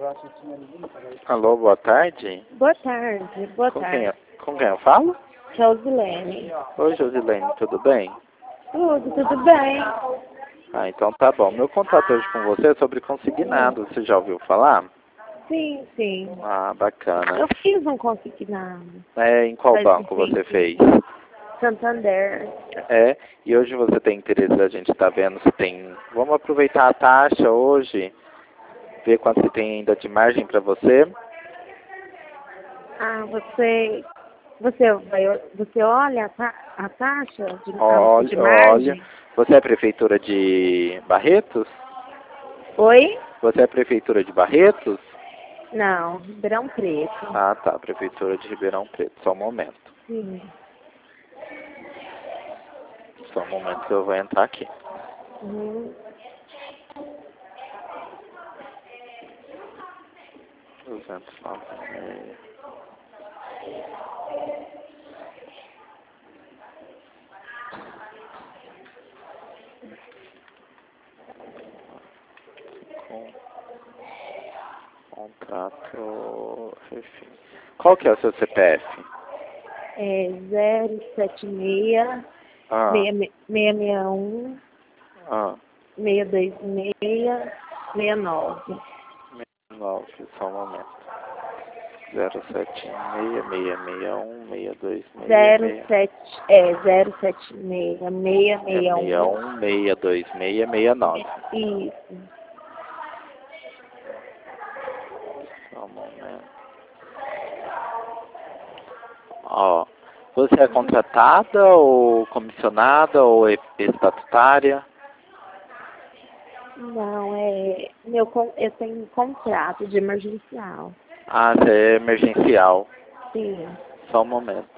Alô, boa tarde. Boa tarde, boa tarde. Com quem eu falo? Josilene. Oi, Josilene, tudo bem? Tudo bem? Ah, então tá bom. Meu contato hoje com você é sobre consignado. Você já ouviu falar? Sim, sim. Ah, bacana. Eu fiz um consignado. Em qual Faz banco um você fez? Santander. E hoje você tem interesse, a gente tá vendo se tem... Vamos aproveitar a taxa hoje, ver quanto que tem ainda de margem para você. Ah, você olha a taxa de Olha, margem? você é prefeitura de Barretos? Oi? Você é prefeitura de Barretos? Não, Ribeirão Preto. Ah, tá, prefeitura de Ribeirão Preto. Só um momento. Sim. Só um momento que eu vou entrar aqui. Uhum. 209,5. Com contrato, enfim. Qual que é o seu CPF? É 076 Ah, 661 ah, 626 69. 9, só um momento. 07666616266. 076 661. 6162669. Isso. Só um momento. Ó, você é contratada ou comissionada ou estatutária? Não, eu tenho um contrato de emergencial. Ah, você é emergencial. Sim. Só um momento.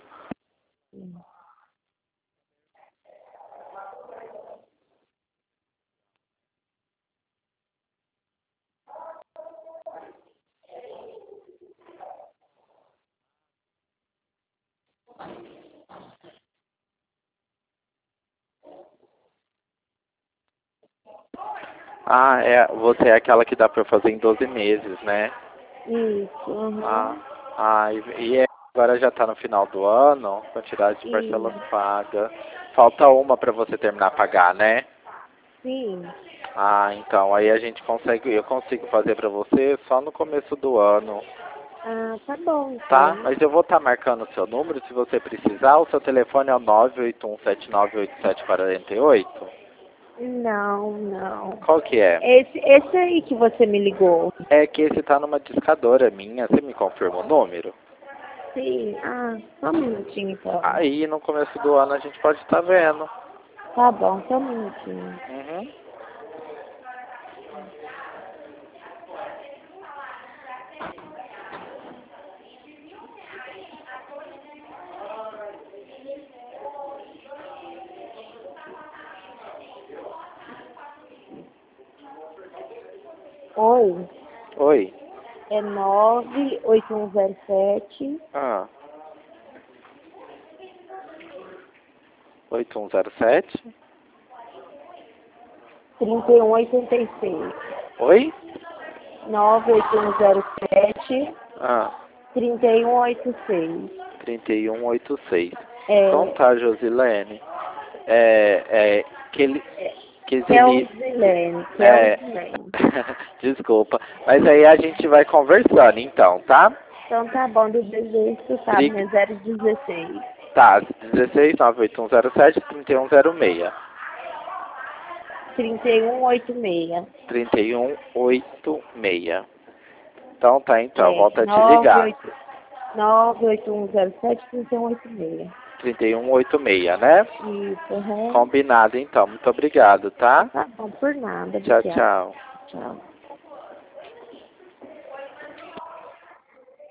Ah, você é aquela que dá para fazer em 12 meses, né? Isso. Uhum. Agora já está no final do ano, quantidade de parcelas Isso. pagas. Falta uma para você terminar a pagar, né? Sim. Ah, então, aí eu consigo fazer para você só no começo do ano, Ah, tá bom, tá? então. Mas eu vou estar marcando o seu número, se você precisar, o seu telefone é o 981798748. Não, não. Qual que é? Esse aí que você me ligou. É que esse tá numa discadora minha, você me confirma o número? Sim. Ah, só um minutinho, então. Aí no começo do ano a gente pode estar vendo. Tá bom, só um minutinho. Uhum. Oi. Oi. É 98107 Ah. 8107. 3186. Oi? 98107 Ah. 3186. 3186. Então É, tá, Josilene. Que Kelzilene, É, Kelzilene. desculpa. Mas aí a gente vai conversando então, tá? Então tá bom, do desejo, sabe, Brig... né? 016. Tá, 16 98107 3106. 3186. 3186. Então tá, então, É, volta a te ligar. 98107 3186. 3186, né? Isso, uhum. Combinado então. Muito obrigado, tá? Tá bom, por nada, Tchau, obrigada. tchau. Tchau.